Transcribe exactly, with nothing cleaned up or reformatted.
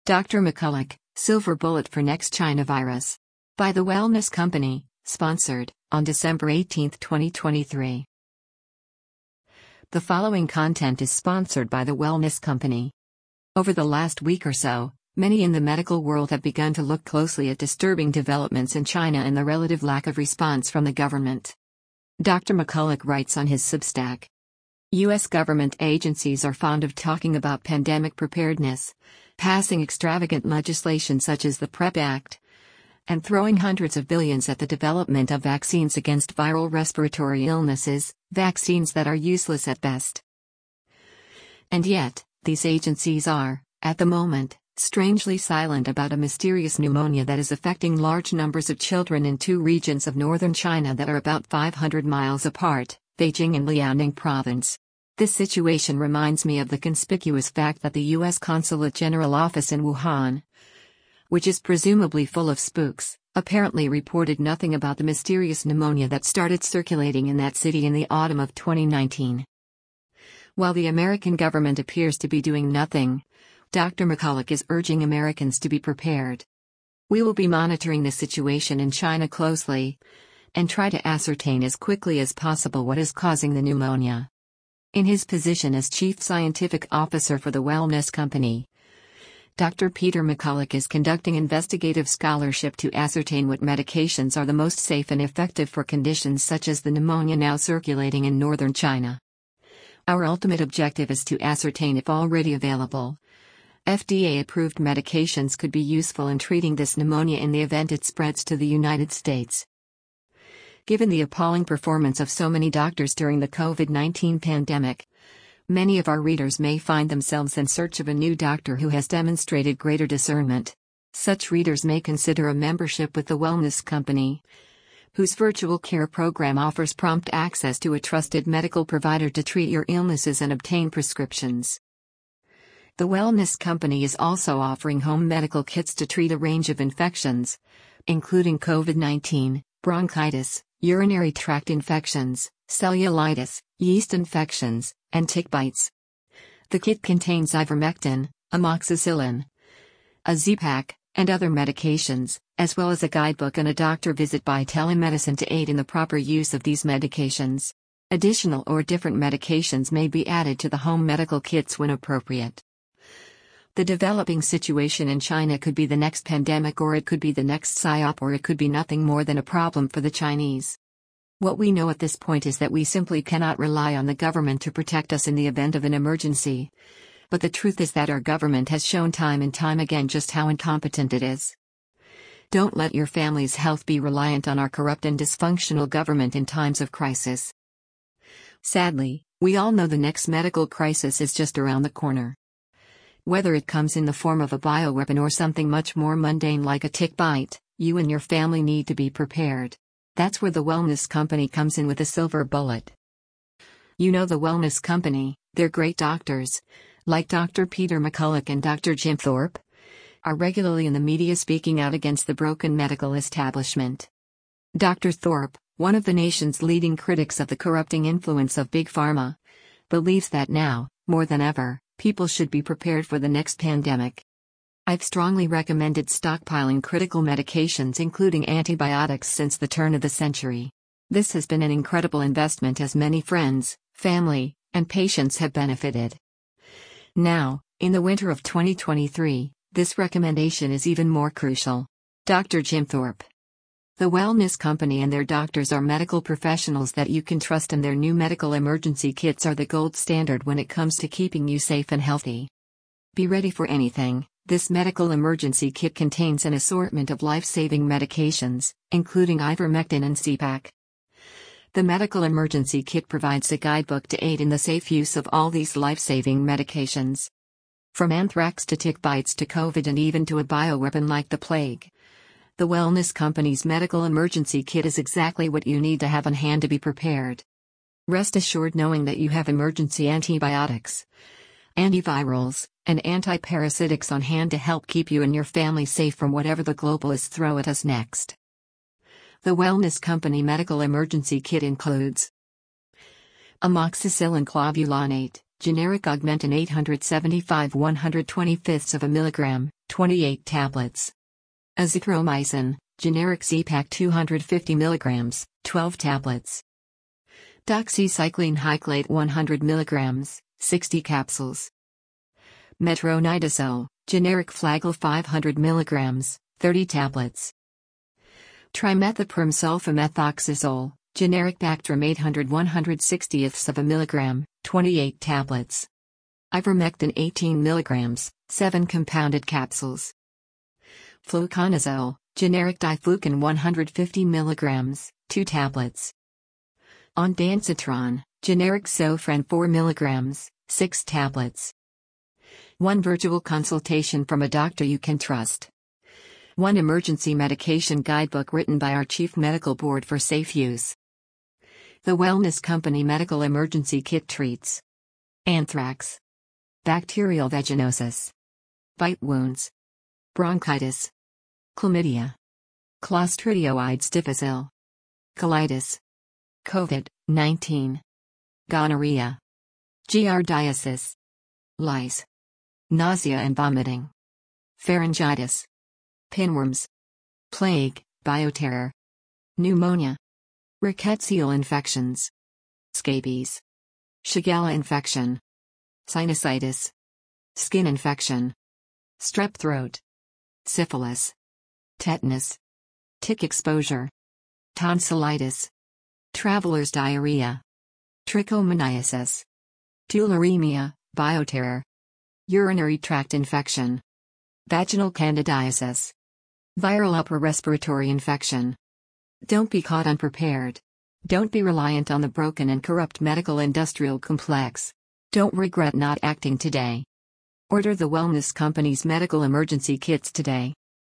Doctor McCulloch, Silver Bullet for Next China Virus. By The Wellness Company, sponsored, on December eighteenth, twenty twenty-three. The following content is sponsored by The Wellness Company. Over the last week or so, many in the medical world have begun to look closely at disturbing developments in China and the relative lack of response from the government. Doctor McCulloch writes on his Substack. U S government agencies are fond of talking about pandemic preparedness, passing extravagant legislation such as the PrEP Act, and throwing hundreds of billions at the development of vaccines against viral respiratory illnesses, vaccines that are useless at best. And yet, these agencies are, at the moment, strangely silent about a mysterious pneumonia that is affecting large numbers of children in two regions of northern China that are about five hundred miles apart, Beijing and Liaoning Province. This situation reminds me of the conspicuous fact that the U S Consulate General Office in Wuhan, which is presumably full of spooks, apparently reported nothing about the mysterious pneumonia that started circulating in that city in the autumn of twenty nineteen. While the American government appears to be doing nothing, Doctor McCulloch is urging Americans to be prepared. We will be monitoring the situation in China closely and try to ascertain as quickly as possible what is causing the pneumonia. In his position as Chief Scientific Officer for the Wellness Company, Doctor Peter McCulloch is conducting investigative scholarship to ascertain what medications are the most safe and effective for conditions such as the pneumonia now circulating in northern China. Our ultimate objective is to ascertain if already available, F D A-approved medications could be useful in treating this pneumonia in the event it spreads to the United States. Given the appalling performance of so many doctors during the COVID nineteen pandemic, many of our readers may find themselves in search of a new doctor who has demonstrated greater discernment. Such readers may consider a membership with the Wellness Company, whose virtual care program offers prompt access to a trusted medical provider to treat your illnesses and obtain prescriptions. The Wellness Company is also offering home medical kits to treat a range of infections, including COVID nineteen, bronchitis, urinary tract infections, cellulitis, yeast infections, and tick bites. The kit contains ivermectin, amoxicillin, a Z-Pak, and other medications, as well as a guidebook and a doctor visit by telemedicine to aid in the proper use of these medications. Additional or different medications may be added to the home medical kits when appropriate. The developing situation in China could be the next pandemic, or it could be the next psyop, or it could be nothing more than a problem for the Chinese. What we know at this point is that we simply cannot rely on the government to protect us in the event of an emergency. But the truth is that our government has shown time and time again just how incompetent it is. Don't let your family's health be reliant on our corrupt and dysfunctional government in times of crisis. Sadly, we all know the next medical crisis is just around the corner. Whether it comes in the form of a bioweapon or something much more mundane like a tick bite, you and your family need to be prepared. That's where the Wellness Company comes in with a silver bullet. You know the Wellness Company, they're great doctors, like Doctor Peter McCulloch and Doctor Jim Thorpe, are regularly in the media speaking out against the broken medical establishment. Doctor Thorpe, one of the nation's leading critics of the corrupting influence of Big Pharma, believes that now, more than ever, people should be prepared for the next pandemic. I've strongly recommended stockpiling critical medications including antibiotics since the turn of the century. This has been an incredible investment as many friends, family, and patients have benefited. Now, in the winter of twenty twenty-three, this recommendation is even more crucial. Doctor Jim Thorpe. The Wellness Company and their doctors are medical professionals that you can trust, and their new medical emergency kits are the gold standard when it comes to keeping you safe and healthy. Be ready for anything. This medical emergency kit contains an assortment of life-saving medications, including ivermectin and Z-Pak. The medical emergency kit provides a guidebook to aid in the safe use of all these life-saving medications. From anthrax to tick bites to COVID and even to a bioweapon like the plague, the Wellness Company's medical emergency kit is exactly what you need to have on hand to be prepared. Rest assured knowing that you have emergency antibiotics, antivirals, and antiparasitics on hand to help keep you and your family safe from whatever the globalists throw at us next. The Wellness Company medical emergency kit includes amoxicillin clavulanate, generic Augmentin eight seventy-five one hundred twenty-fifths of a milligram, twenty-eight tablets. Azithromycin, generic Z-Pak two hundred fifty milligrams, twelve tablets. Doxycycline Hyclate one hundred milligrams, sixty capsules. Metronidazole, generic Flagyl five hundred milligrams, thirty tablets. Trimethoprim sulfamethoxazole, generic Bactrim eight hundred one hundred sixtieths of a milligram, twenty-eight tablets. Ivermectin eighteen milligrams, seven compounded capsules. Fluconazole, generic Diflucan one hundred fifty milligrams, two tablets. Ondansetron, generic Zofran four milligrams, six tablets. One virtual consultation from a doctor you can trust. One emergency medication guidebook written by our Chief Medical Board for safe use. The Wellness Company Medical Emergency Kit treats anthrax, bacterial vaginosis, bite wounds, bronchitis, chlamydia, Clostridioides difficile, colitis, COVID nineteen, gonorrhea, giardiasis, lice, nausea and vomiting, pharyngitis, pinworms, plague, bioterror, pneumonia, rickettsial infections, scabies, Shigella infection, sinusitis, skin infection, strep throat, syphilis, tetanus, tick exposure, tonsillitis, traveler's diarrhea, trichomoniasis, tularemia, bioterror, urinary tract infection, vaginal candidiasis, viral upper respiratory infection. Don't be caught unprepared. Don't be reliant on the broken and corrupt medical industrial complex. Don't regret not acting today. Order the Wellness Company's medical emergency kits today.